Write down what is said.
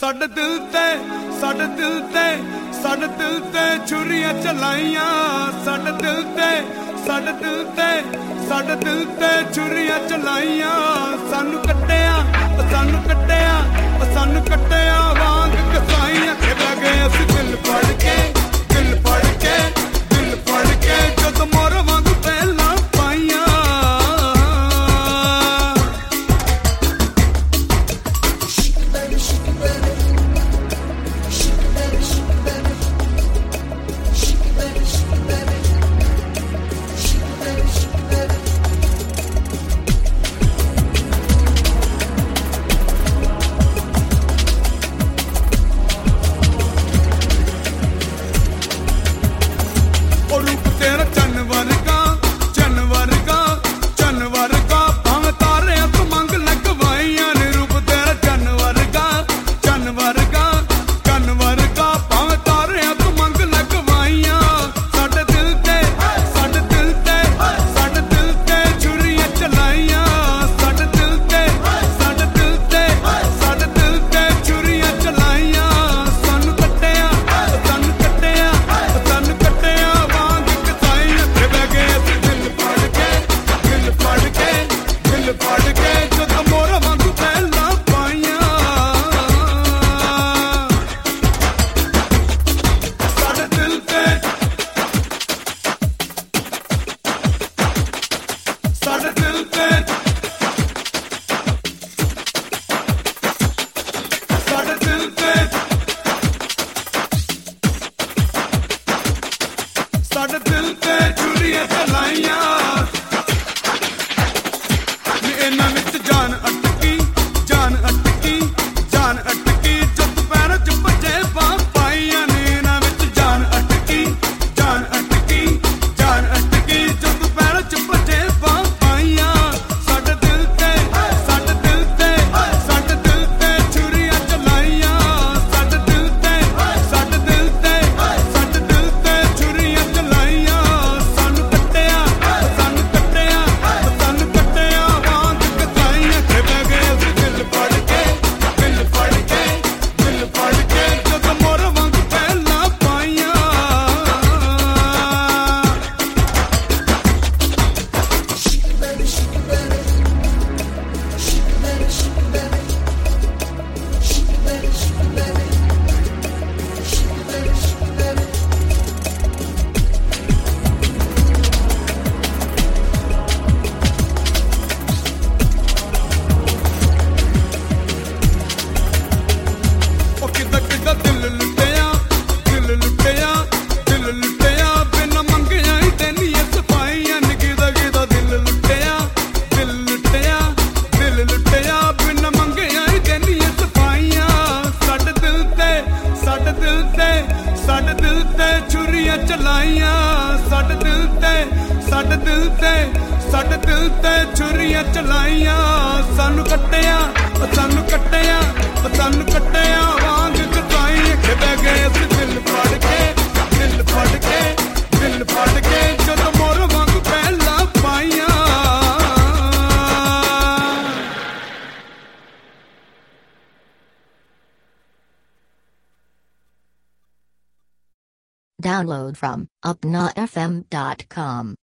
ਸਾਡੇ ਦਿਲ ਤੇ ਛੁਰੀਆਂ ਚਲਾਈਆਂ ਸਾਡੇ ਦਿਲ ਤੇ ਛੁਰੀਆਂ ਚਲਾਈਆਂ ਸਾਨੂੰ ਕੱਟਿਆ ਵਾਂਗ ਕਸਾਈਆਂ ਕਿ ਬਹਿ ਗਏ ਅਸੀਂ ਦਿਲ ਫੜ ਕੇ ਜਦੋਂ ਮੋਰ ਵਾਂਗ ਪਹਿਲਾਂ ਪਾਈਆਂ ਸਾਡੇ ਦਿਲ ਤੇ ਛੁਰੀਆਂ ਚਲਾਈਆਂ ਨੀ ਇਹਨਾਂ ਵਿੱਚ ਜਾਨ ਅਟਕੀ ਜਦ ਪੈਰਾਂ 'ਚ ਭੱਜੇ ਪਾਈਆਂ ਨੀ ਇਹਨਾਂ ਵਿੱਚ ਜਾਨ ਅਟਕੀ ਜਦ ਪੈਰਾਂ 'ਚ ਭੱਜੇ ਪਾਈਆਂ ਸਾਡੇ ਦਿਲ ਤੇ ਛੁਰੀਆਂ ਚਲਾਈਆਂ ਸਾਡੇ ਦਿਲ ਤੇ ਛੁਰੀਆਂ ਚਲਾਈਆਂ ਸਾਨੂੰ ਕੱਟਿਆ ਵਾਂਗ ਕਸਾਈਆਂ ਕਿ ਬਹਿ ਗਏ ਅਸੀਂ ਦਿਲ ਫੜ ਕੇ ਜਦੋਂ ਮੋਰ ਵਾਂਗ ਪਹਿਲਾਂ ਪਾਈਆਂ ਉਹ ਕਿੱਦਾਂ ਦਿਲ ਲੁੱਟਿਆ ਬਿਨਾਂ ਮੰਗਿਆਂ ਹੀ ਤੈਨੀਆਂ ਸਫਾਈਆਂ ਨੀ ਕਿੱਦਾਂ ਦਿਲ ਲੁੱਟਿਆ ਬਿਨਾਂ ਮੰਗਿਆਂ ਹੀ ਤੈਨੀਆਂ ਸਫਾਈਆਂ ਸਾਡੇ ਦਿਲ ਤੇ ਛੁਰੀਆਂ ਚਲਾਈਆਂ ਸਾਡੇ ਦਿਲ ਤੇ ਛੁਰੀਆਂ ਚਲਾਈਆਂ ਸਾਨੂੰ ਕੱਟਿਆ ਵਾਂਗ ਕਸਾਈਆਂ ਕਿ ਬਹਿ ਗਏ ਅਸੀਂ ਦਿਲ ਫੜ ਕੇ ਜਦੋਂ ਮੋਰ ਵਾਂਗ ਪਹਿਲਾਂ ਪਾਈਆਂ Download from upnafm.com.